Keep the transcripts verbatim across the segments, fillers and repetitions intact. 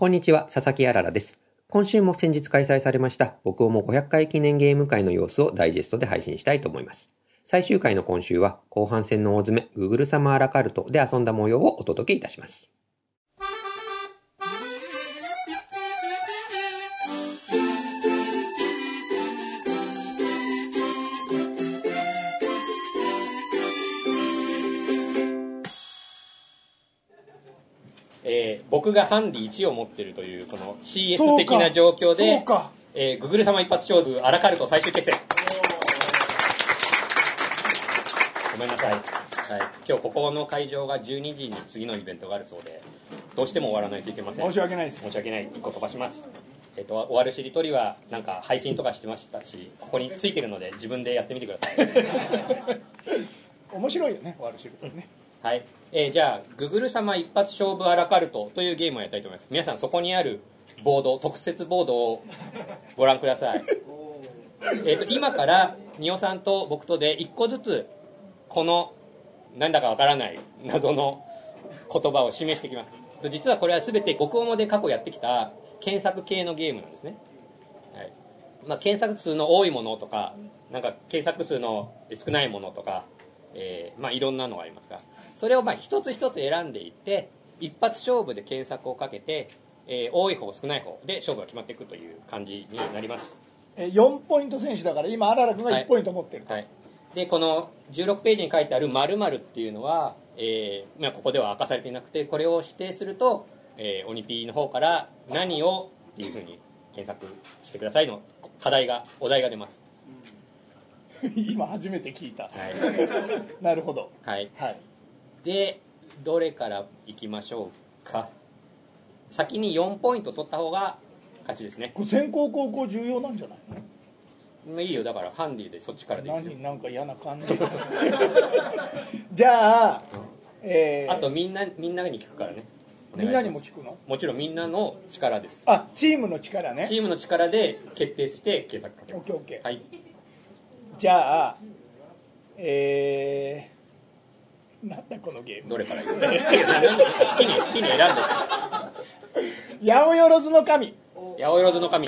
こんにちは、佐々木あららです。今週も先日開催されました僕もごひゃっかい記念ゲーム会の様子をダイジェストで配信したいと思います。最終回の今週は後半戦の大詰めググルサマーラカルトで遊んだ模様をお届けいたします。 えー、僕がハンディいちを持っているというこの シーエス 的な状況で、えー、ググル様一発勝負アラカルト最終決戦。ごめんなさい、はい、今日ここの会場がじゅうにじに次のイベントがあるそうでどうしても終わらないといけません。 申し訳ないです。 申し訳ない。いっこ飛ばします。えっと、終わるしりとりはなんか配信とかしてましたしここについてるので自分でやってみてください面白いよね、終わるしりとりね。 はい、えー、じゃあググル様一発勝負アラカルトというゲームをやりたいと思います。皆さんそこにあるボード、特設ボードをご覧くださいえと今から仁尾さんと僕とでいっこずつこのなんだかわからない謎の言葉を示していきます。実はこれは全て僕もで過去やってきた検索系のゲームなんですね、はいまあ、検索数の多いものとかなんか検索数の少ないものとか、えーまあ、いろんなのがありますがそれをまあ一つ一つ選んでいって一発勝負で検索をかけて、えー、多い方少ない方で勝負が決まっていくという感じになります。 えよんポイント選手だから今アララ君がいちポイント持ってる、 はいはい、でこのじゅうろくページに書いてある〇〇っていうのは、えーまあ、ここでは明かされていなくてこれを指定すると、えー、オニピーの方から何をっていうふうに検索してくださいの課題がお題が出ます今初めて聞いた、 はい、 なるほど、 はいはい、 でどれからいきましょうか。先によんポイント取った方が勝ちですね。 これ先攻後攻重要なんじゃないの？ いいよ、だからハンディでそっちからでいいですよ。 何なんか嫌な感じじゃあ、 えー、あとみんなみんなに聞くからね。 みんなにも聞くの？ もちろんみんなの力です。 あ、チームの力ね。 チームの力で決定して検索かけます。 オッケーオッケー。 はい。 じゃあえー、なんだこのゲーム。 どれから言う？好きに好きに選んで。 八百万の神。 八百万の神。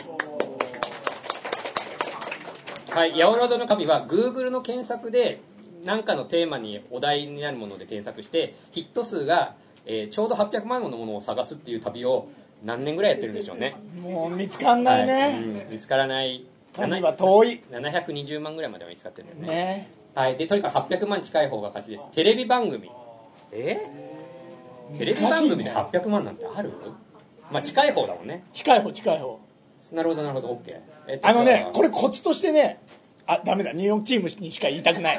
はい、八百万の神は Google の検索で何かのテーマにお題になるもので検索してヒット数が、えー、ちょうどはっぴゃくまんものものを探すっていう旅を何年ぐらいやってるんでしょうね。 もう見つかんないね、はい、 うん、見つからない。 神は遠い。 ななひゃくにじゅうまんぐらいまでは見つかってるんだよね。 ね、 はい、でとにかくはっぴゃくまん近い方が勝ちです。テレビ番組。えー、テレビ番組ではっぴゃくまんなんてある？まあ近い方だもんね。 近い方近い方。 なるほどなるほど、 OK。えっと、 あのね、これコツとしてね、あ、ダメだ、ニューヨークチームにしか言いたくない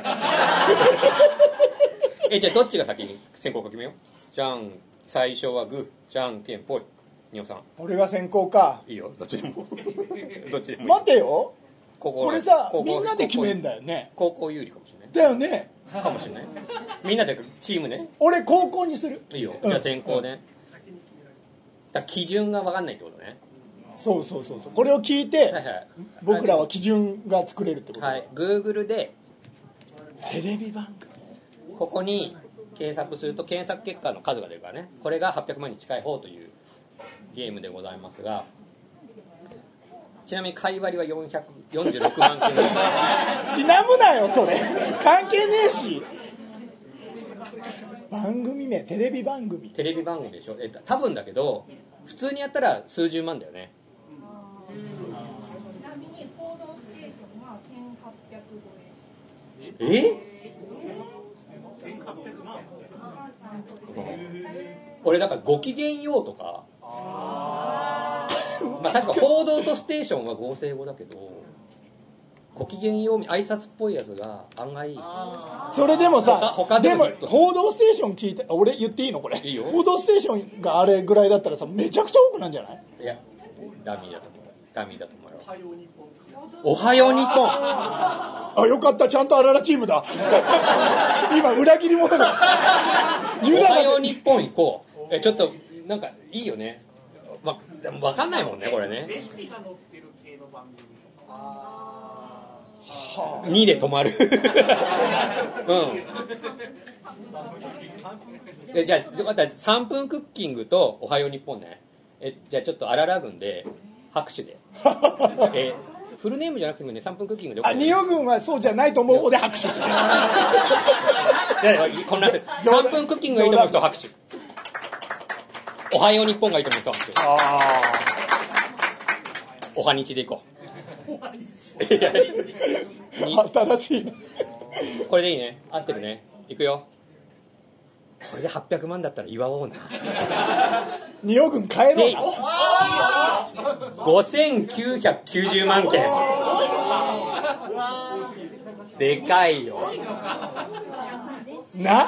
え、じゃあどっちが先に先行か決めよう。じゃん、最初はグー、じゃんけんぽい。ニオさん。 俺が先行か。 いいよ、どっちでもどっちでもいい。 待てよ、 こここれさ、みんなで決めんだよね。 高校有利かもしれない。 だよね。 かもしれない。みんなでチームね。 俺高校にする。 いいよ、じゃあ先行ね、うん、だ基準が分かんないってことね。 そうそうそうそう、これを聞いて、はいはい、僕らは基準が作れるってこと。 はい、Google でテレビ番組、 ここに検索すると検索結果の数が出るからね。これがはっぴゃくまんに近い方というゲームでございますが、ちなみに買い割りはよんひゃくよんじゅうろくまん件ちなむなよそれ関係ねえし。番組名、テレビ番組、 テレビ番組でしょ。え多分だけど普通にやったら数十万だよね。 ちなみに報道ステーションはせんはっぴゃくごえん。 え俺だからごきげんようとか、あまあ確か報道とステーションは合成語だけどごきげんよう挨拶っぽいやつが案外。 それでもさ、 他でもでも報道ステーション聞いて、俺言っていいのこれ？ いいよ。 報道ステーションがあれぐらいだったらさ、めちゃくちゃ多くなんじゃない？ いや、ダミーだと思う。ダミーだと思うよ。おはよう日本。 あ、よかった、ちゃんとあららチームだ今裏切り者だおはよう日本行こう。えちょっとなんかいいよね。わ、わかんないもんねこれね。レシピが載ってる系の番組。にで止まるうんえじゃあまたさんぷんクッキングとおはよう日本ね。 えじゃあちょっとアララ軍で拍手で、えー、フルネームじゃなくてもねさんぷんクッキングで OK。 あ、仁王軍はそうじゃないと思う方で拍手して混乱する。さんぷんクッキングがいいと思う人拍手、おはよう日本がいいと思う人拍手、 あおは日でいこう。 新しいね。 これでいいね、合ってるね、いくよ。これではっぴゃくまんだったら祝おうな。 仁王軍帰ろうな。 ごせんきゅうひゃくきゅうじゅうまんけん、でかいよな。 はい、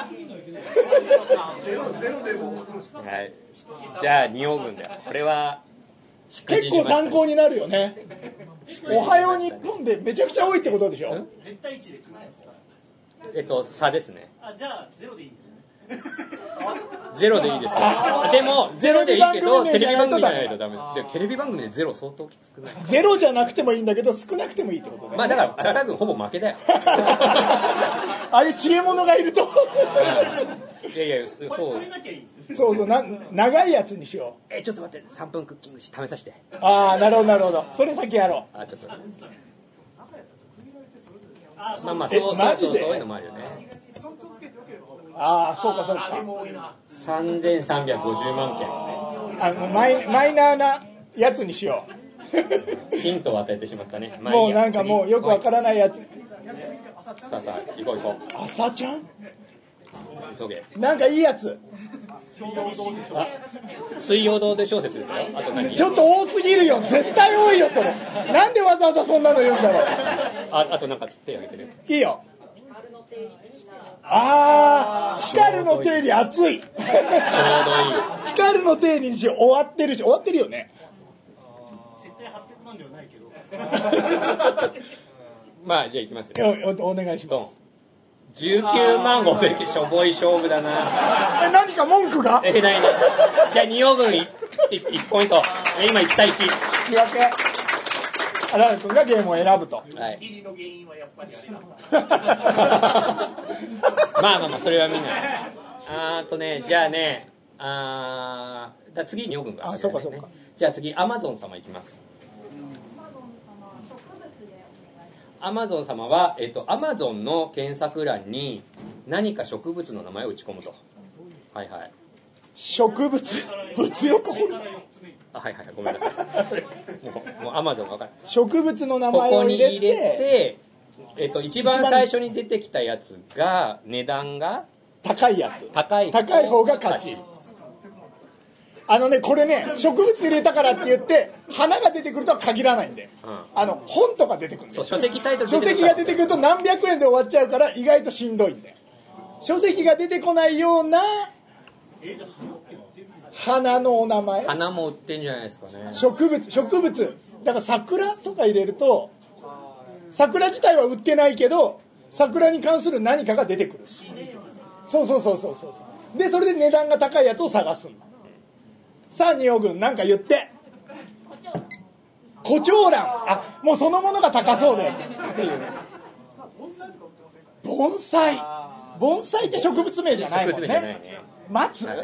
じゃあ仁王軍だよ。これは結構参考になるよね。おはよう日本でめちゃくちゃ多いってことでしょ。 絶対いちで決まるんですか。 えっと差ですね。 あ、じゃあゼロでいいんですよね。 ゼロでいいですよ。でもゼロでいいけどテレビ番組じゃないとダメで、テレビ番組でゼロ相当きつくない？ ゼロじゃなくてもいいんだけど少なくてもいいってことね。 まあだからアララ軍ほぼ負けだよ。 ああいう知恵者がいるといやいや、そう。 そうそう、な長いやつにしよえ、ちょっと待って、さんぷんクッキングし試させて。 ああ、なるほどなるほど。それ先やろう。 あ、ちょっと。まあまあ、そうそうそう、そういうのもあるよね。 ああ、そうかそうか。 さんぜんさんびゃくごじゅうまんけん。 あのマイマイナーなやつにしよう。ヒントを与えてしまったね。 まあ、もうなんかもうよくわからないやつ。 さあさあ、行こう行こう。 朝ちゃん？ 急げ。 なんかいいやつ。 あ、水曜どうで小説ですよ。あと何？ ちょっと多すぎるよ。絶対多いよそれ。なんでわざわざそんなの言うんだろう。 あ、あとなんか手挙げてる。 いいよ。ああ、光の定理熱い。ちょうどいい。光の定理にしよう。終わってるし、終わってるよね。 絶対はっぴゃくまんではないけど。 まあじゃあ行きますよ。 お, お願いします。 じゅうきゅうまんごせん、しょぼい勝負だな。 え、何か文句が？ え、ないない。じゃあ仁王軍 いち, いちポイント。今いちたいいち。 引き分け。アラル君がゲームを選ぶと。はい。 の原因はやっぱりあれなんだ。 まあまあまあ、それはみんな。あーとね、じゃあね、あーだ次仁王軍が、ね。 あ、そうかそうか。 じゃあ次アマゾン様いきます。アマゾン様は、えっと、アマゾンの検索欄に何か植物の名前を打ち込むと。はいはい。 植物物欲ホルダー。 あ、はいはい、ごめんなさい。もう、もうアマゾン分かる。 植物の名前を入れて、 ここに入れて、えっと、一番最初に出てきたやつが、値段が高いやつ。 高い。 高い方が勝ち。あのね、これね、植物入れたからって言って、花が出てくるとは限らないんで。うん、あの、本とか出てくるんで。 そう、書籍タイトル書籍が出てくると何百円で終わっちゃうから、意外としんどいんで。書籍が出てこないような、花のお名前。 花も売ってんじゃないですかね。 植物、植物。だから桜とか入れると、桜自体は売ってないけど、桜に関する何かが出てくる。そうそうそうそうそう。で、それで値段が高いやつを探すんだ。さあ、仁王軍、なんか言って。胡蝶蘭。あ、もうそのものが高そうで。っていう。盆栽。盆栽って植物名じゃないもんね。 植物名じゃないね。 松、はいはい、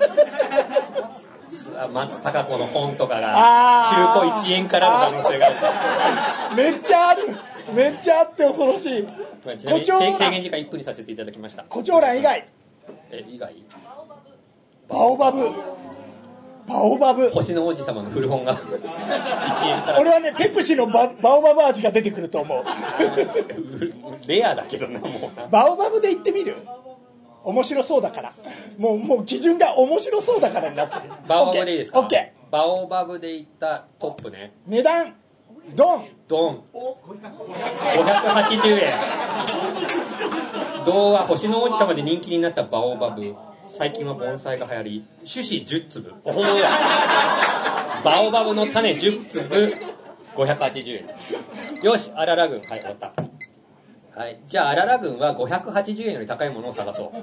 松たか子の本とかが中古いちえんからの可能性がある。めっちゃある。めっちゃあって恐ろしい。 ちなみに制限時間いっぷんにさせていただきました。 胡蝶蘭以外。 え、以外？ バオバブ。バオバブ。 星の王子様の古本がいちえんから。 俺はね、ペプシの バ, バオバブ味が出てくると思う。 レアだけどな、もう。 バオバブで言ってみる？面白そうだから。もう、もう基準が面白そうだからになってる。 バオバブでいいですか？ OK。 バオバブでいったトップね。 値段、ドン。 ドン。ごひゃくはちじゅうえん。童話、星の王子様で人気になったバオバブ。最近は盆栽が流行り、種子じゅっつぶ。おほー。バオバブの種じゅっつぶ、ごひゃくはちじゅうえん。よし、アララ軍。はい、終わった。はい、じゃあアララ軍はごひゃくはちじゅうえんより高いものを探そう。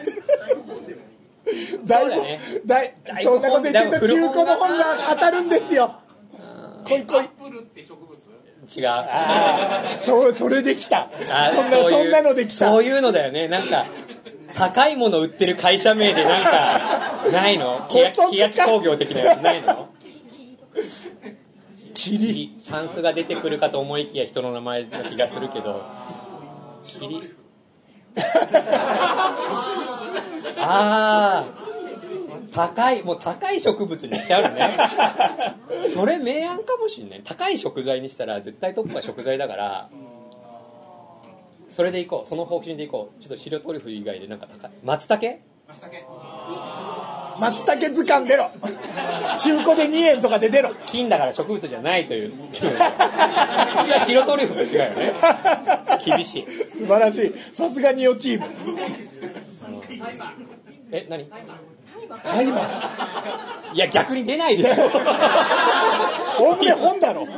だいぶ、ね、だいそんなこと言ってると中古の本が当たるんですよ。こいこい。 違う。 あそう、それできた。そんな、そんなのできた。 そういうのだよね。なんか、 高いもの売ってる会社名でなんかないの？欅工業的なやつないの？霧。タンスが出てくるかと思いきや人の名前の気がするけど、霧。あー、高い、もう高い植物にしちゃうのね。それ明暗かもしんない。高い食材にしたら絶対トップは食材だから、それでいこう。その方針でいこう。ちょっと白トリュフ以外でなんか高い。松茸？ 松茸図鑑出ろ。中古でにえんとかで出ろ。 金だから植物じゃないという。実は白トリュフも違うよね。厳しい。 素晴らしい。さすがニオチーム。 え、何？ タイマー。 いや逆に出ないでしょ。 おおむね本だろ。うん、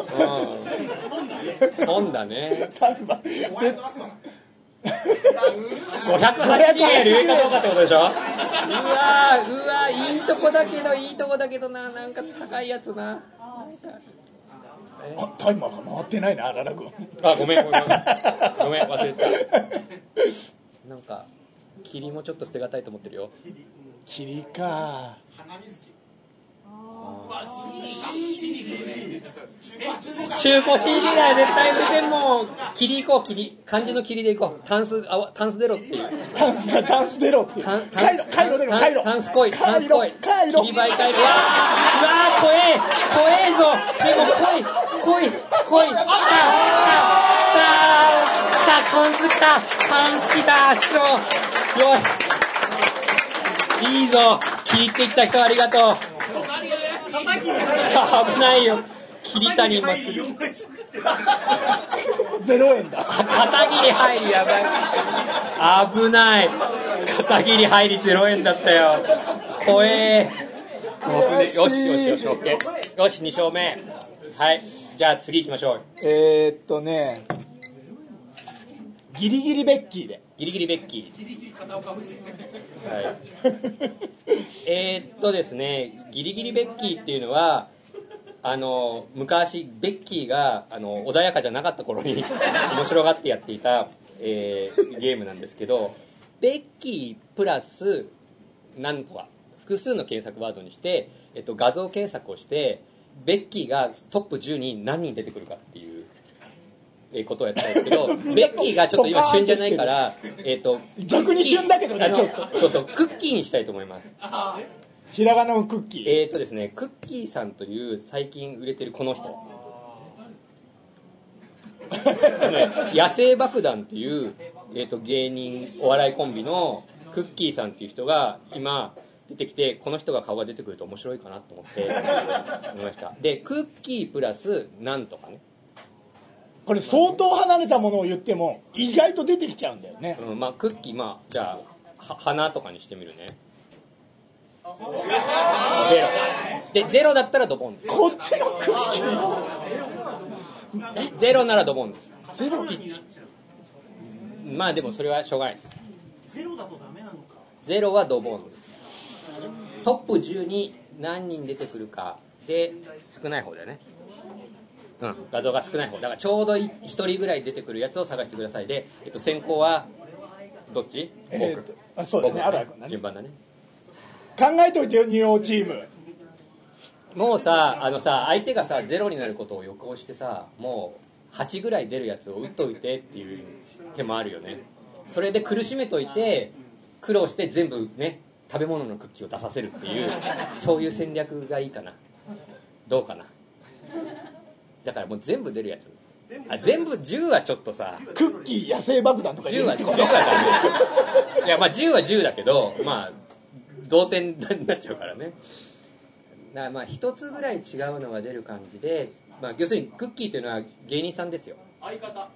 本だね。 タイマー。 ごひゃくはちじゅうえんより上かどうかってことでしょ。うわー、うわー、いいとこだけどいいとこだけどな、なんか高いやつな。 あ、タイマーが回ってないな、あららくん。 あ、ごめんごめんごめん忘れてた。なんか霧もちょっと捨てがたいと思ってるよ。 霧か。 中古 シーディー だよ絶対売れてんもん。霧行こう、霧。漢字の霧で行こう。タンス、あ、タンス出ろっていう。 タンスだ、タンス出ろっていう。 タンカイロ、カイロ出ろ、カイロ。 タンス来い、タンス来い。 カイロ。 霧媒介。うわー、うわー、怖え、怖えぞ。でも来い、来い、来い。来た、来た、来た、タンス来た、タンス来た、師匠。よし。いいぞ。聞いてきた人ありがとう。危ないよ。桐谷祭り。 ゼロえんだ。 片桐入りやばい。危ない。片桐入りゼロえんだったよ。怖え。よしよしよし、オッケー。よし、に勝目。はい。じゃあ次行きましょう。 えー、っとね、ギリギリベッキーで。 ギリギリベッキー。はい。えーっとですね、ギリギリベッキーっていうのは、あの昔ベッキーがあの穏やかじゃなかった頃に面白がってやっていた、えー、ゲームなんですけど、ベッキープラス何個か複数の検索ワードにして、えっと、画像検索をしてベッキーがトップじゅうに何人出てくるかっていうえことをやったんですけど、ベッキーがちょっと今旬じゃないから、えっと逆に旬だけどね、ちょっと。 そうそう、クッキーにしたいと思います。 ひらがなのクッキー。 えーとですね、クッキーさんという最近売れてるこの人。野生爆弾という、えーと芸人お笑いコンビのクッキーさんっていう人が今出てきて、この人が顔が出てくると面白いかなと思って思いました。で、クッキープラスなんとかね。 これ相当離れたものを言っても意外と出てきちゃうんだよね。 うん、まあクッキー、まあじゃあは花とかにしてみるね。ゼロで、ゼロだったらドボンです。 こっちのクッキーゼロならドボンです。 ゼロいち。まあでもそれはしょうがないです。 ゼロだとダメなのか。 ゼロはドボンです。トップじゅうに何人出てくるかで少ない方だよね。うん、画像が少ない方だから、ちょうどひとりぐらい出てくるやつを探してください。で、えっと、先行はどっち？ えー、っとあそうだね、あるある順番だね。 考えといてよ、ニオチーム。 もうさ、あのさ、相手がさゼロになることを予行してさ、もうはちぐらい出るやつを打っといてっていう手もあるよね。それで苦しめといて苦労して全部ね、食べ物のクッキーを出させるっていうそういう戦略がいいかな。どうかな。だからもう全部出るやつ。あ、全部じゅうはちょっとさ、 クッキー野生爆弾とかじゅうはじゅうは言うってことダメ。いや、まあじゅうはじゅうだけど、まあ同点になっちゃうからね。だからまあ一つぐらい違うのが出る感じで、まあ要するにクッキーというのは芸人さんですよ。 相方。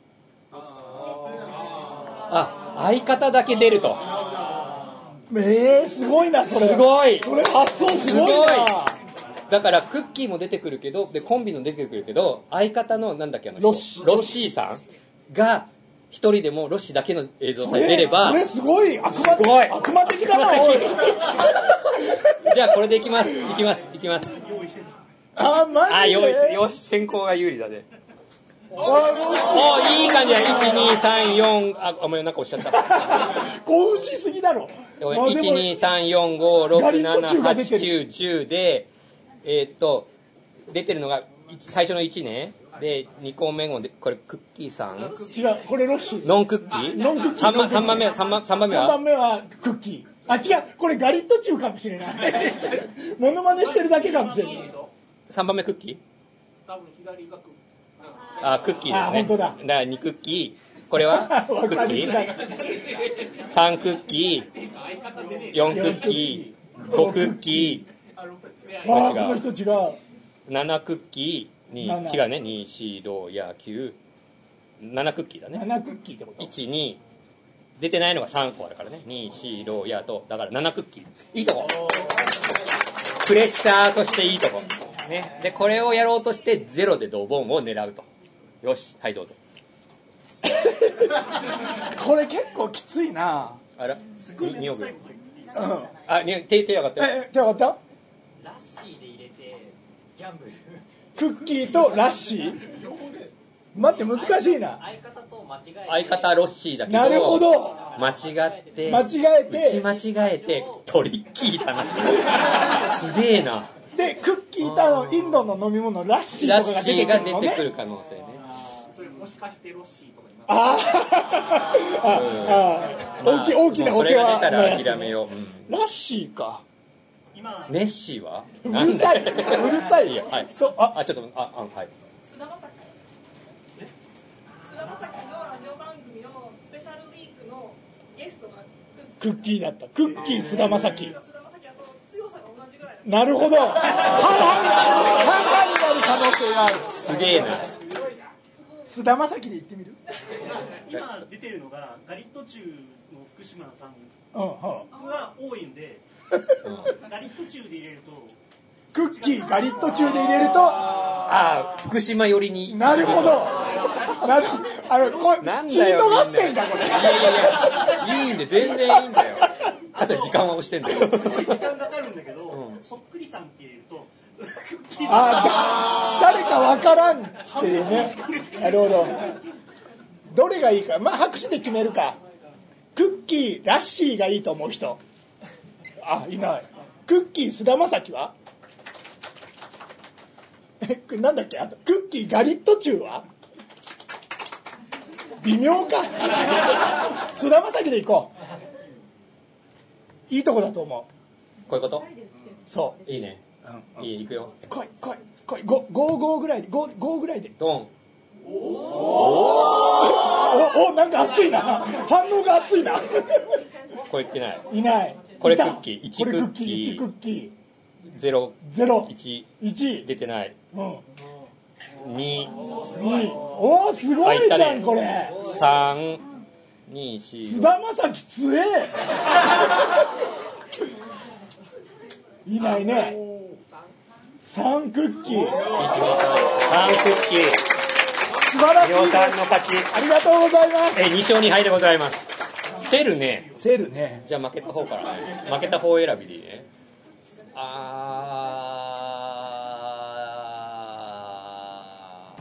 あ、相方だけ出ると。 えー、すごいな、それ。 すごい。 それ発想すごいな。 すごい。だからクッキーも出てくるけど、でコンビの出てくるけど、相方のなんだっけあの人ロッシーロッシーさんが一人でもロッシーだけの映像さえ出れば、 それすごい悪魔すごい悪魔的だな。おいじゃあこれでいきますいきますいきます。 あ、マジで。 あ、用意して、よし、先行が有利だね。 おいい感じだ。いちにさんよんあお前なんか押しちゃった興奮しすぎだろ。 いちにさんよんごろくななはちきゅうじゅうでえー、っと出てるのが最初のいちねでにこめでこれクッキーさん違う、これロッシー。 ノンクッキーノンクッキー。 3, 番3番目は 3, 番3番目はさんばんめはクッキー。あ、違う、これガリットチュウかもしれないモノマネしてるだけかもしれない。 さんばんめクッキー多分左がクッキー。 あクッキーですね。 あ本当だ。 だからにクッキーこれはクッキーさんクッキーよんクッキーごクッキーああ、この人違う。 ななクッキーになな違うねによんろくやきゅうななクッキーだねななクッキーってこと。 いちに出てないのがさんこあるからねによんろくやとだからななクッキーいいとこプレッシャーとしていいとこ、ね、でこれをやろうとしてゼロでドボンを狙うと。よしはいどうぞこれ結構きついな。 あらににおくうん。 あに手手上がったよえ、手上がった？ ラッシーで入れてギャンブルクッキーとラッシー。待って、難しいな。 相方と間違えて相方ロッシーだけどなるほど。 間違って間違えて打ち間違えてトリッキーだなすげえな。 でクッキーとあのインドの飲み物ラッシーラッとかが出シーがてくるのね。 出てくる可能性ね。 それもしかしてロッシーとかになってあーああ、大きい大きなお世話もうそれが出たらのやつ諦めよう、うんラッシーか。 今ネッシーはうるさい、うるさいいやはいそう、あ、 あちょっとああはい菅田将暉菅田将暉のラジオ番組のスペシャルウィークのゲストがクッキーだった。クッキー菅田将暉。 菅田将暉はと強さが同じぐらいだった。 なるほど。半々になる可能性がある。 すげえな。 菅田将暉で言ってみる？ 今出てるのがガリットチュウの福島さんうんうん。 が多いんで、ガリットチュウで入れるとクッキーガリット中で入れると、 ああ福島寄りに。 なるほど。なるあのこなんだよチート合戦かこれ。 いやいやいやいいんで全然いいんだよ。あと時間は押してんだよ。 すごい時間かかるんだけど、 うんそっくりさんって入れるとクッキーあだ誰かわからんっていうね。なるほど。どれがいいか、まあ拍手で決めるか。クッキーラッシーがいいと思う人。あ、いない。クッキー菅田将暉は？え、なんだっけ、あとクッキーガリットチュウは微妙か。菅田将暉でいこう。いいとこだと思う。 こういうことそういいね。 う、うん、 いい行くよ。 来い来い来い、ごごごぐらいで、ごごぐらいで。 ドン。 おお、なんか熱いな。反応が熱いな。 これ言ってない。 いない。 これいたクッキーいちこれクッキーいちクッキゼローゼロいちいち出てない。 うんににおお、すごいじゃんこれ。 さんにし菅田将暉強え。いないね。さんクッキー。 さんクッキー。 素晴らしいです。 りょうさんの勝ち。 ありがとうございます。 えに勝に敗でございます。セルね。 セルね。 じゃあ負けた方からね。負けた方選びでいいね。あ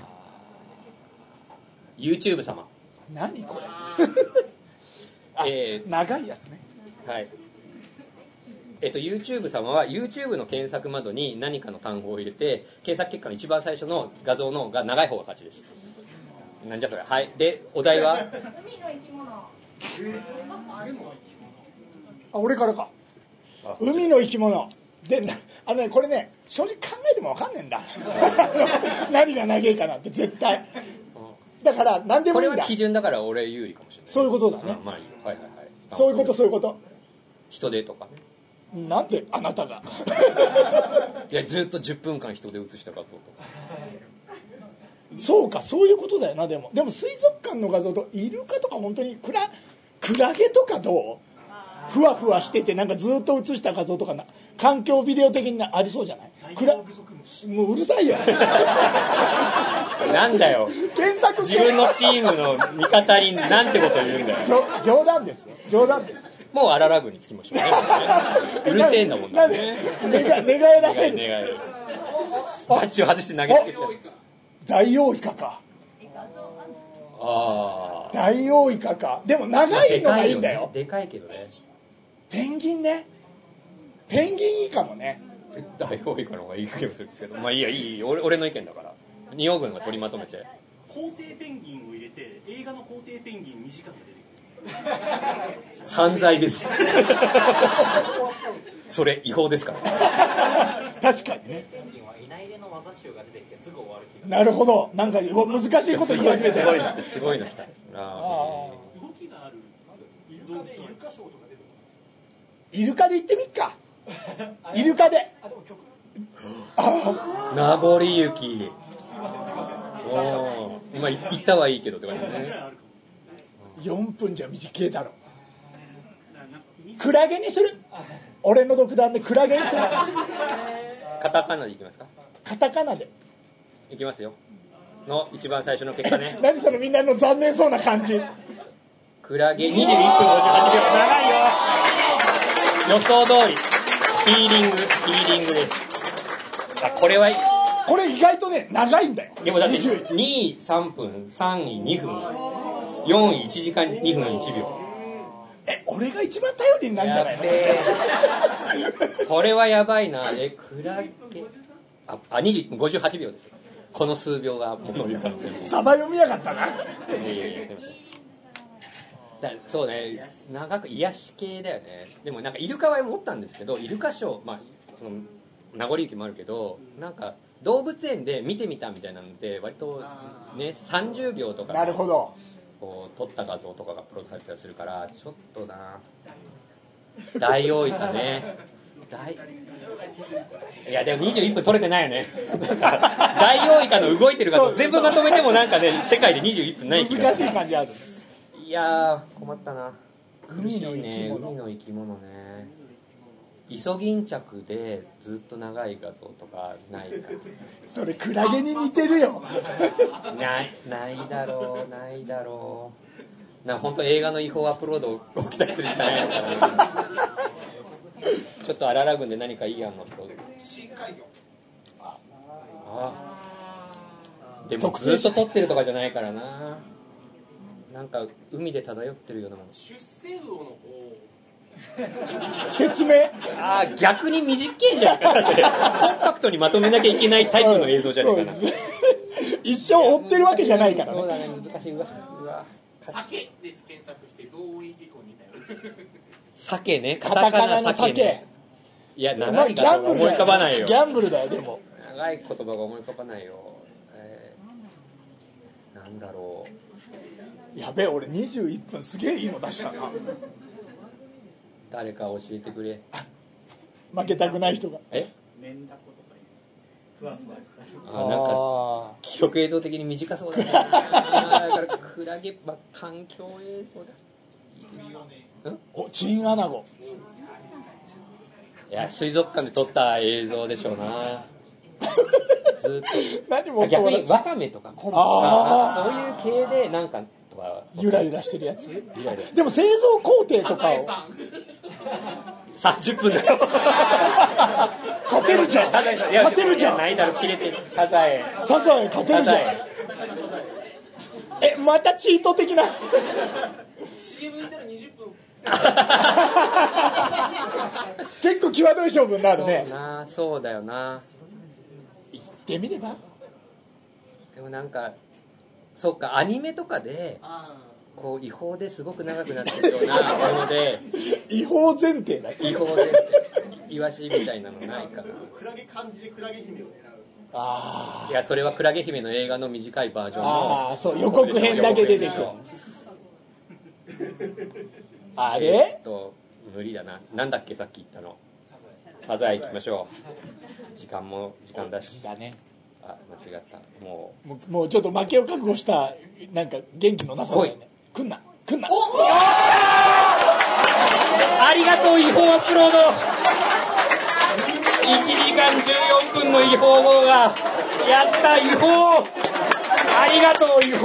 ー YouTube 様。 何これ。あ、 えー長いやつね。 はい。えっと、YouTube 様は YouTube の検索窓に何かの単語を入れて検索結果の一番最初の画像のが長い方が勝ちです。なんじゃそれ。はい。でお題は海の生き物。 あ、俺からか。 あ海の生き物で、なあのね、これね、正直考えても分かんねえんだ。何が長いかなって絶対。だから何でもいいんだ。 これは基準だから俺有利かもしれない。 そういうことだねあ。まあいいよ。はいはいはい。 そういうこと、そういうこと。 人手とかね。 なんであなたが。 いやずっとじゅっぷんかん人で写した画像とか。 そうか、そういうことだよな。でもでも水族館の画像とイルカとか本当にクラクラゲとかどう？ふわふわしててなんかずっと写した画像とかな、環境ビデオ的にありそうじゃない？クラもううるさいよ。 なんだよ。 検索自分のチームの味方になんてこと言うんだよ。 じょ冗談ですよ、冗談です。 もうアララグにつきましょうね。うるせえんだもんだね。 寝が寝返らせる。 願い願い。バッジを外して投げつけて。 ダイオウイカか。 ああダイオウイカか。でも長いのがいいんだよ。 でかいけどね。 ペンギンね。ペンギンいいかもね。 ダイオウイカの方がいい気がするんですけど、まあいいや、いい、俺、俺の意見だから。仁王軍が取りまとめて。 皇帝ペンギンを入れて、映画の皇帝ペンギンにじかんが出てくる。 犯罪ですそれ違法ですから確かにね。 ペンギンはいないれの技集が出てきてすぐ終わる気が。 なるほど。なんか難しいこと言い始めてすごいなすごいの来た。あ動きがあるイルカでイルカショーとか出るイルカで行ってみっか。イルカで。 あでも曲あ名残雪。おお今言ったはいいけどって感じね。 よんぷんじゃ短いだろ。クラゲにする。俺の独断でクラゲにする。 カタカナでいきますか。 カタカナで。 いきますよ。の一番最初の結果ね。 何そのみんなの残念そうな感じ。 クラゲにじゅういっぷんごじゅうはちびょう。長いよ。予想通り。ヒーリング、ヒーリングです。あ、これはいい。 これ意外とね長いんだよ。 でもだってにじゅうにいさんぷん、さんいにふん、よんいいちじかんにふんいちびょう。 え、俺が一番頼りになるんじゃないの。 やべえこれはやばいな。え、クラゲあ、あにじゅういっぷんごじゅうはちびょうです。この数秒がものを言う可能性も。 サバ読みやがったな。 いやいやいやすいません。だそうね、長く癒し系だよね。でもなんかイルカは思ったんですけど、イルカショー、まあその名残雪もあるけど、なんか動物園で見てみたみたいなので割とねさんじゅうびょうとかなるほど。 こう撮った画像とかがアップロードされたりするからちょっとな。ダイオウイカね。大いやでもにじゅういっぷん撮れてないよね。なんかダイオウイカの動いてる画像全部まとめてもなんかね世界でにじゅういっぷんない気が難する。 しい感じある。 いやー困ったな。 海の生きね、 物。 海の生き物ね。イソギンチャクでずっと長い画像とかないかそれクラゲに似てるよ。 ないないだろうないだろう。なんか本当映画の違法アップロードを期待するしかないのかな。ちょっとアララ軍で何かいい案の人。あでもずっと撮ってるとかじゃないからな。なんか海で漂ってるようなもの。 出世魚の方説明。 ああ逆に短いじゃん。コンパクトにまとめなきゃいけないタイプの映像じゃないかな。 一生追ってるわけじゃないからそうだね。 ね難しい。うわうわ酒で検索して同意事項に似たよ鮭ねカカタカナの鮭鮭ね。いやお前長い画像が思い浮かばないよ。 ギャンブルだよでも。 長い言葉が思い浮かばないよ。えー、なんだろう。 やべえ俺にじゅういっぷんすげえいいの出したな。 誰か教えてくれ。 負けたくない人が。 えメンダコとかいうふわふわしたあなんかあ記憶映像的に短そうだね。あーだからクラゲ、まあ、環境映像だ。 ーおチンアナゴ。 いや水族館で撮った映像でしょうな。ずっと何も逆にワカメとかコンブとかそういう系でなんかとかゆらゆらしてるやつ。 ゆらゆらでも製造工程とかをさんじゅっぷんだよ。 勝てるじゃん。 サザエさんいや勝てるじゃん。 ないだろ切れてるサザエサザエ勝てるじゃん。 サザエえまたチート的な。 シーエム 見たらにじゅっぷん結構際どい勝負になるそうね。 なそうだよな。 言ってみれば。 でもなんかそうかアニメとかでこう違法ですごく長くなってるようなもので違法前提だよ。 違法でイワシみたいなのないかな。 クラゲ漢字でクラゲ姫を狙う。 あいやそれはクラゲ姫の映画の短いバージョンのあーそう予告編だけ出てくる。あえれっと無理だな。なんだっけさっき言ったの。サザエ行きましょう。時間も時間だし。 だね。 あ間違った。ももうもうちょっと負けを覚悟したなんか元気のなさだよね。来んな来んな。 うありがとう違法アップロード。いちじかんじゅうよんぷんの違法号がやった違法。ありがとう違法。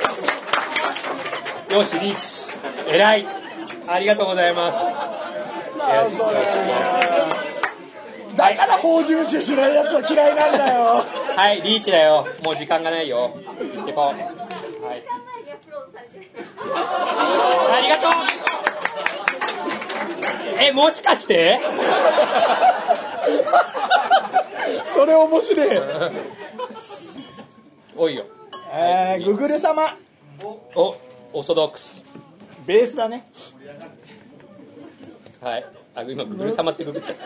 よしリーチ偉い。ありがとうございます。よしよしよしだから法遵守しないやつは嫌いなんだよ。 はいリーチだよ。もう時間がないよ。行こう。はいありがとう。え、もしかしてそれ面白い。 おいよ。 えー、ググル様。 お、オーソドックス。 ベースだね。 はい。あ、今ググル様ってググっちゃった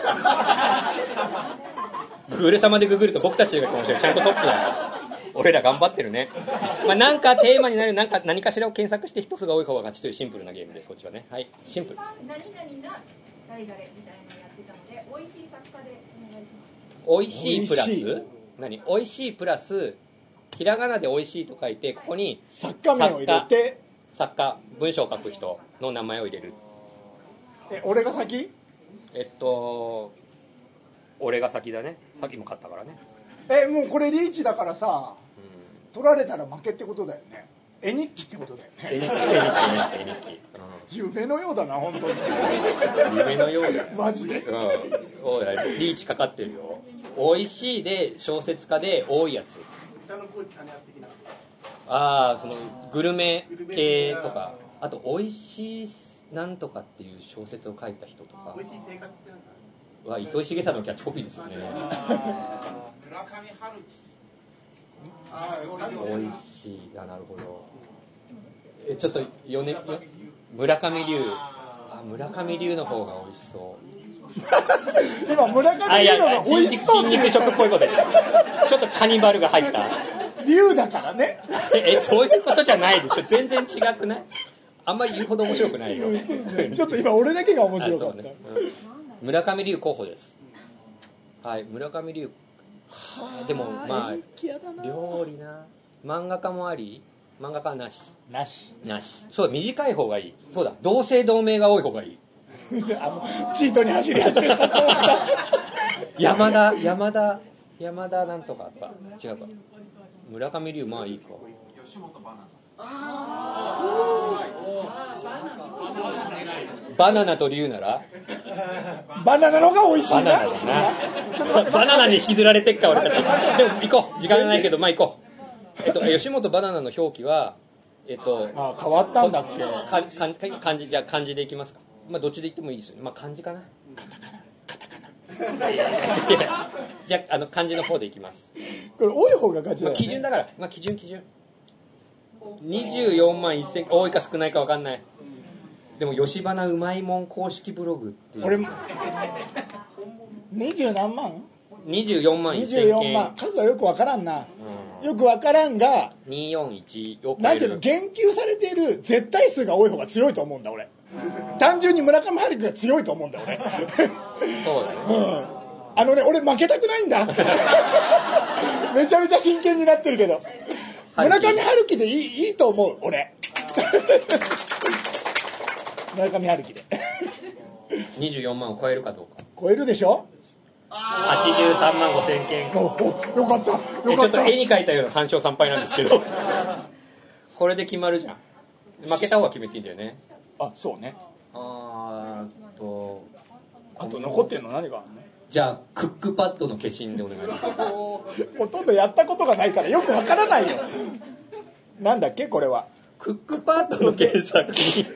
。ググル様でググると僕たちがかもしれない。ちゃんとトップだ。俺ら頑張ってるね。まあ、なんかテーマになるなんか何かしらを検索して一つが多い方が勝ちというシンプルなゲームです。こっちはね。はい。シンプル。 何々な誰々みたいなのやってたので、美味しい作家でお願いします。 おいしいプラおいしいス何？おいしいプラスひらがなでおいしいと書いて、ここに作家名を入れて、 作家文章を書く人の名前を入れる。 え、俺が先？ えっと俺が先だね。先も勝ったからね。 え、もうこれリーチだからさ、取られたら負けってことだよね。絵日記ってことだよね。 絵日記絵日記絵日記絵日記、 夢のようだな本当に。 うん、夢のようだよマジで。 うん、おいリーチかかってるよ。おいしいで小説家で多いやつ。 北野浩二さんのやつ的な。 ああ、そのグルメ系とか、あとおいしいなんとかっていう小説を書いた人とか。 美味しい生活ってなんかは糸井重里のキャッチコピーですよね。 村上春樹。ああ、 おいしい。あ、なるほど。え、ちょっとよね村上龍。あ、村上龍の方が美味しそう。 今村上龍のが美味しそう人肉食っぽいことでちょっとカニバルが入った龍だからね。 え、そういうことじゃないでしょ。全然違くない？あんまり言うほど面白くないよ。 ちょっと今俺だけが面白かった、 ね、うん、村上龍候補です。はい、村上龍。でもまあ料理な、漫画家もあり、漫画家はなしなしなし。そうだ、短い方がいい。そうだ、同姓同名が多い方がいい。 あのチートに走り始めた。 山田山田山田なんとかとか違うか。村上龍、まあいいか。吉本バナナ。バナナと龍ならバナナのが美味しいな。 バナナだな。バナナに引きずられてっか俺たち。でも行こう。時間がないけど、まあ行こう。えっと吉本バナナの表記はえっとあ、変わったんだっけ。 か漢字漢字じゃあ漢字でいきますか。まあどっちで言ってもいいですよね。まあ漢字かな。カタカナカタカナ。いやじゃああの漢字の方でいきます。 これ多い方が勝ちだよ、ね。 まあ、基準だから。まあ基準基準。にじゅうよんまんせん多いか少ないか分かんない。でも吉花うまいもん公式ブログっていう。 俺もにじゅう何万にじゅうよんまんせんにじゅうよんまん。数はよく分からんな、うん、よく分からんがにひゃくよんじゅういちを超える。 なんていうの、言及されている絶対数が多い方が強いと思うんだ俺。単純に村上春樹が強いと思うんだ俺。 そうだね、 うん、あのね、俺負けたくないんだ。めちゃめちゃ真剣になってるけど、村上春樹でいい、いいと思う俺。村上春樹でにじゅうよんまんを超えるかどうか。 超えるでしょ。 はちじゅうさんまんごせんけん。 おお、よかったよかった。 ちょっと絵に描いたようなさん勝さん敗なんですけど。これで決まるじゃん。負けた方が決めていいんだよね。 あ、そうね。 あーとあと残ってんの何があるの。 じゃあクックパッドの化身でお願いします。 ほとんどやったことがないからよくわからないよ。なんだっけこれは。 クックパッドの検索に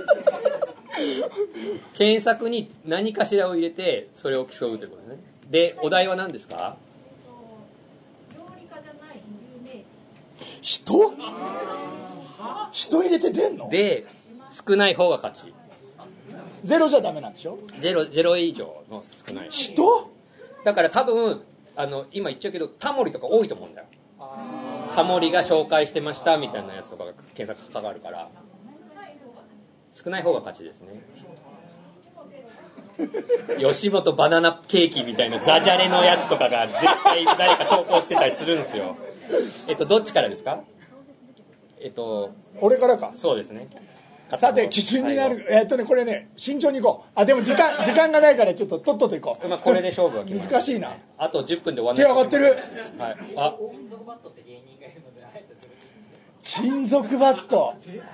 検索に何かしらを入れてそれを競うということですね。で、お題は何ですか？ 料理家じゃない有名人。 人？人入れて出んの？ で、少ない方が勝ち。 ゼロじゃダメなんでしょ？ ゼロ、ゼロ以上の少ない。 人？ だから多分あの今言っちゃうけどタモリとか多いと思うんだよ。タモリが紹介してましたみたいなやつとかが検索かかるから少ない方が勝ちですね。吉本バナナケーキみたいなダジャレのやつとかが絶対誰か投稿してたりするんですよ。えっとどっちからですか？えっと俺からか。 そうですね。 さて基準になる。えっとねこれね慎重にいこう。あでも時間時間がないからちょっととっとといこう。 まあこれで勝負は決まる。 難しいな。 あとじゅっぷんで終わ手らない。 上がってる。 はい。あ。 金属バット。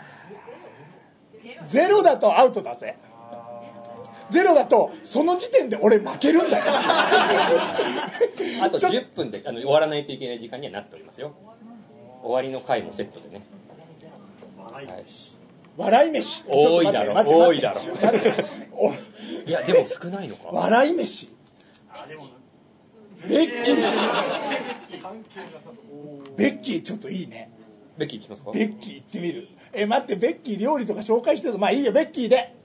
ゼロだとアウトだぜ。ゼロだとその時点で俺負けるんだよ。 あとじゅっぷんであの終わらないといけない時間にはなっておりますよ。終わりの回もセットでね。はい。 笑い飯。 多いだろちょっと待って多いだろ待って待っておいやでも少ないのか。 笑い飯。ベッキー。ベッキーちょっといいね。 ベッキー聞きますか。 ベッキー行ってみる。え待ってベッキー料理とか紹介してる。まあいいよベッキーで。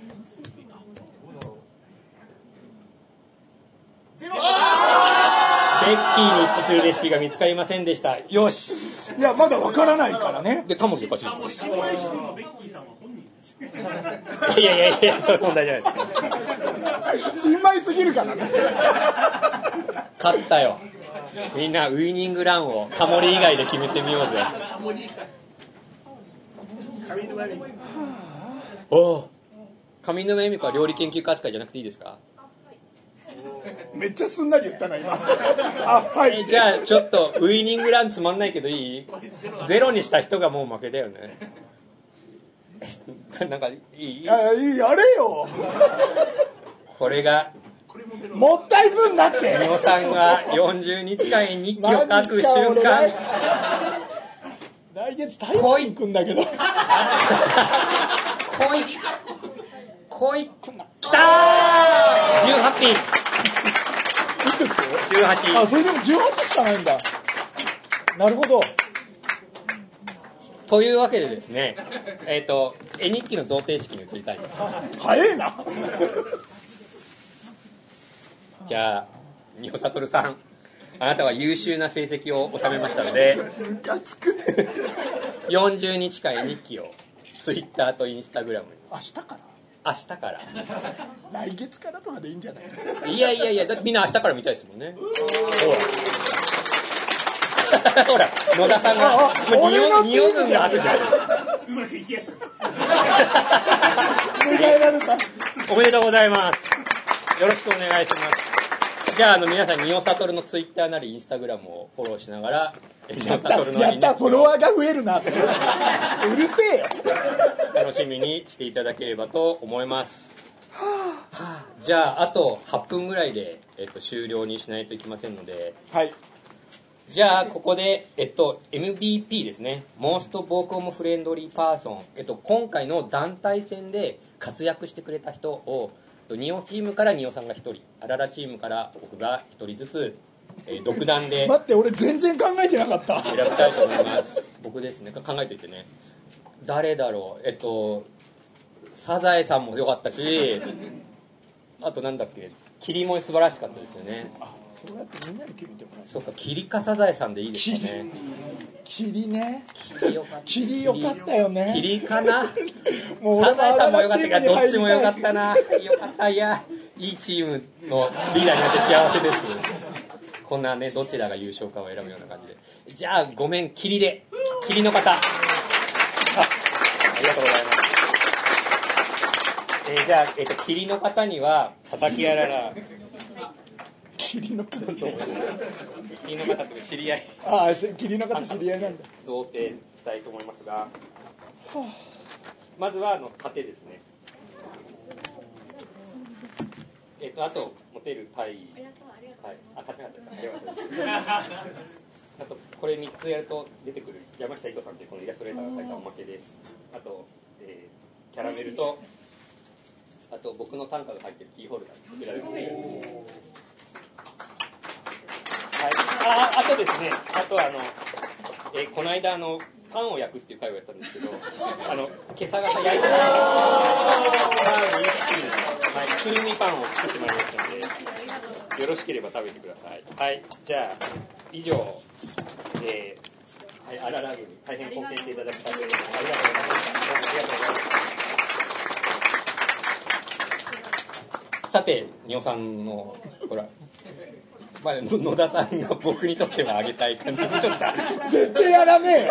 ベッキーに一致するレシピが見つかりませんでした。よし。 いやまだわからないからね。 でタモリで勝ちです。いやいやいやそういう問題じゃないです。 新米すぎるからね。 勝ったよ。みんなウイニングランをタモリ以外で決めてみようぜ。おお。上沼恵美子は料理研究家扱いじゃなくていいですか。 めっちゃすんなり言ったな今。あはいえじゃあちょっとウイニングランつまんないけどいい？ゼロにした人がもう負けだよね。なんかいい？ いやいいやれよ。 これがもったいぶんなって。 美穂さんがよんじゅうにちかんに日記を書く瞬間。 来月台湾行くんだけど。 来い来いきたーじゅうはち品。 いくつ？ じゅうはち。 あそれでもじゅうはちしかないんだ。なるほど。 というわけでですね、えっと絵日記の贈呈式に移りたい。 早えな。 じゃあ美穂悟さん、あなたは優秀な成績を収めましたので、 ムカつくね。 よんじゅうにちかん絵日記をツイッターとインスタグラムに明日から明日から来月からとかでいいんじゃない？ いやいやいや、だってみんな明日から見たいですもんね。ほらほら野田さんが匂い分があるじゃん。 うまくいきやした。 迎えられた。 おめでとうございます。よろしくお願いします。じゃあ、あの皆さんにおさとるのツイッターなりインスタグラムをフォローしながら、におさとるのやったフォロワーが増えるな。うるせえよ。 楽しみにしていただければと思います。じゃああとはっぷんぐらいで、えっと、終了にしないといけませんので、 はい。 じゃあここで、えっと、エムブイピー ですね、モーストボーコムフレンドリーパーソン、えっと、今回の団体戦で活躍してくれた人をニオチームからニオさんがひとり、アララチームから僕がひとりずつ、えー、独断で待って俺全然考えてなかった。 選びたいと思います。僕ですね、考えていてね、誰だろう、えっとサザエさんも良かったし、あとなんだっけ、キリも素晴らしかったですよね。 あ、そうやってみんなに決めてもらう。 そうか、キリかサザエさんでいいですかね。 キリね。 キリよかった。 キリよかったよね。 キリかな。 もうサザエさんも良かったけど、どっちも良かた。 ったな。良かった。いや、いいチームのリーダーになって幸せです。こんなね、どちらが優勝かを選ぶような感じで。じゃあ、ごめん、キリで。キリの方。あ、ありがとうございます。えー、じゃあ、えっ、ー、と、キリの方には、叩きやらら。 キリの方と。 キリの方と知り合い。 ああ、キリの方知り合いなんだ。 贈呈したいと思いますが、はあ、まずはあの盾ですね。えっ、ー、とあと持てるタイ。はい。あ、盾があとこれみっつやると出てくる山下伊藤さんというこのイラストレーターが描いたおまけです。あと、えー、キャラメルと、あと僕の短歌が入ってるキーホルダー作られますね。はい、あ, あとですね、あとあの、えー、この間あのパンを焼くっていう会をやったんですけど、あの今朝方焼いてないパンをはい、くるみパンを作ってまいりましたので、よろしければ食べてください。はい、じゃあ以上、えー、はい、アララグに大変貢献していただきたいと思います。ありがとうございました。どうもありがとうございました。さて、におさんのほら。まあ、野田さんが僕にとってはあげたい感じもちょっと絶対やらねえよ。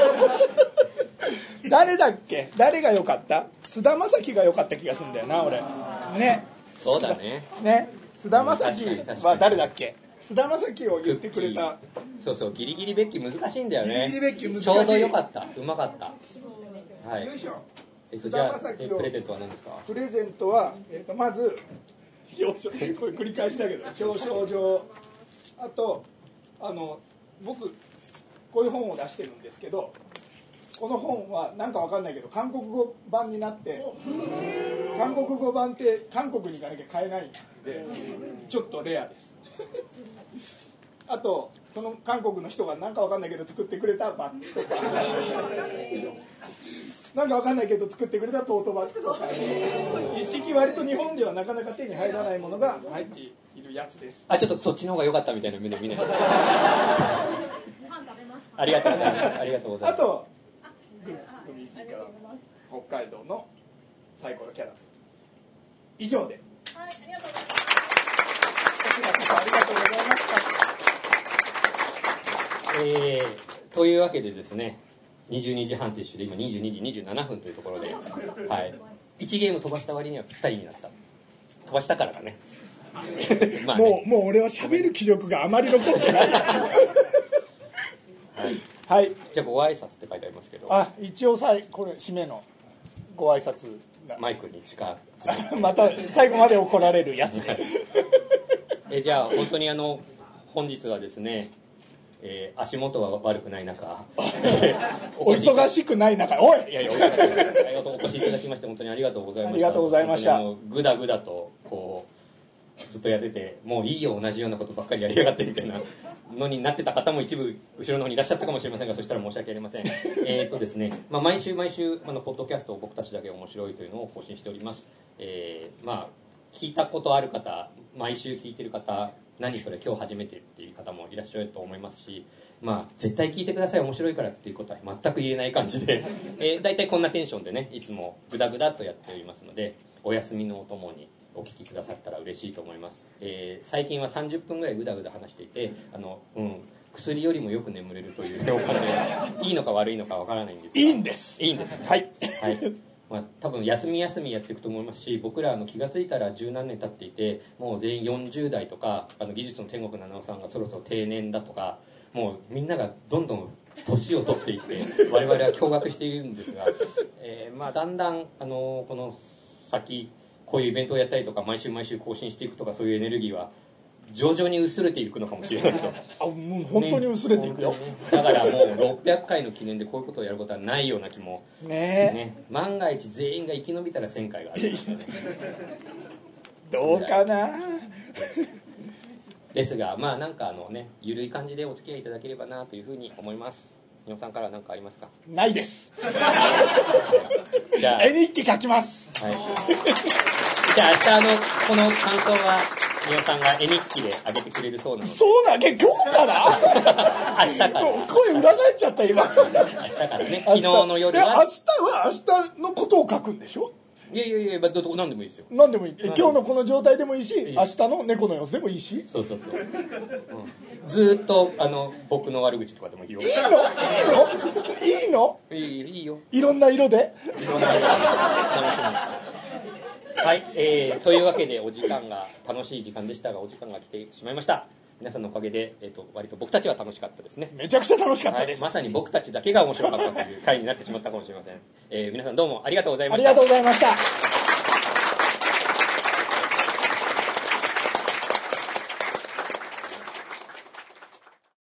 誰だっけ、誰が良かった？菅田将暉が良かった気がするんだよな俺ね。 そうだね。 ね、菅田将暉は誰だっけ？菅田将暉を言ってくれた。 そうそう、ギリギリベッキー難しいんだよね。 ギリギリベッキー難しい。 ちょうど良かった、うまかった。はい。 よいしょ。 えっとじゃあえプレゼントは何ですか？ プレゼントは、えっとまず表彰、これ繰り返しだけど表彰状、あとあの僕こういう本を出してるんですけど、 この本はなんかわかんないけど韓国語版になって韓国語版って韓国に行かなきゃ買えないんでちょっとレアです。あとその韓国の人がなんかわかんないけど作ってくれたバッジとかなんかわかんないけど作ってくれたトートバッグとか一式割と日本ではなかなか手に入らないものが入っているやつです。 あ、ちょっとそっちの方が良かったみたいな目で見ないありがとうございます。ありがとうございます。 あとグミピーから北海道のサイコロキャラ以上で、 はい、ありがとうございます。 こちらこそありがとうございました。 えー、というわけでですね、にじゅうにじはんと一緒で今にじゅうにじにじゅうななふんというところで、はい、いちゲーム飛ばした割にはぴったりになった。飛ばしたからだね。まあね、 もうもう俺は喋る気力があまり残ってない。 はい、 はい、 じゃあご挨拶って書いてありますけど、 あ、一応さいこれ締めのご挨拶がマイクに近づまた最後まで怒られるやつでえじゃあ本当にあの本日はですね、えー、足元は悪くない中お忙しくない中、おいいやいやお忙しくないお越しいただきまして本当にありがとうございました。 ありがとうございました。 ぐだぐだとこうずっとやってて、もういいよ同じようなことばっかりやりやがってみたいなのになってた方も一部後ろの方にいらっしゃったかもしれませんが、そしたら申し訳ありません。えっとですね、まあ、毎週毎週あのポッドキャストを僕たちだけ面白いというのを更新しております。えー、まあ聞いたことある方、毎週聞いてる方、何それ今日初めてっていう方もいらっしゃると思いますし、まあ絶対聞いてください面白いからっていうことは全く言えない感じで、えー、大体こんなテンションでねいつもグダグダとやっておりますので、お休みのお供にお聞きくださったら嬉しいと思います。えー、最近はさんじゅっぷんぐらいグダグダ話していて、あの、うん、薬よりもよく眠れるという評価でいいのか悪いのかわからないんですが、 いいんですいいんです、ね、 はい、 はいまあ、多分休み休みやっていくと思いますし、僕らあの気がついたら十何年経っていて、もう全員よんじゅう代とか、あの技術の天国七尾さんがそろそろ定年だとか、もうみんながどんどん年を取っていって我々は驚愕しているんですが、えーまあ、だんだんあのこの先こういうイベントをやったりとか毎週毎週更新していくとか、そういうエネルギーは徐々に薄れていくのかもしれないと。 あ、もう本当に薄れていくよ、ね、 だからもうろっぴゃっかいの記念でこういうことをやることはないような気もね, ね万が一全員が生き延びたらせんかいがあるんですよね。 どうかなですが、まあなんかあのね緩い感じでお付き合いいただければなというふうに思います。みおさんから何かありますか？ ないですじゃあ絵日記書きます、 はい、じゃあ明日あのこの感想はみおさんが絵日記で上げてくれるそうなので。 そうだっけ、今日から明日から声裏返っちゃった今。 明日からね、昨日の夜は。 明日は明日のことを書くんでしょ？ いやいやいや、どど何でもいいですよ。 何でもいい。今日のこの状態でもいいし、明日の猫の様子でもいいし。 そうそうそう、うん、ずーっとあの僕の悪口とかでもいいよ。いいの？いいの？いいの？ いいいいよ。 いろんな色で。 いろんな色で楽しみ。はい、えー、というわけでお時間が楽しい時間でしたがお時間が来てしまいました。皆さんのおかげで、えー、と割と僕たちは楽しかったですね。 めちゃくちゃ楽しかったです、 はい、まさに僕たちだけが面白かったという回になってしまったかもしれません。えー、皆さんどうもありがとうございました。 ありがとうございました。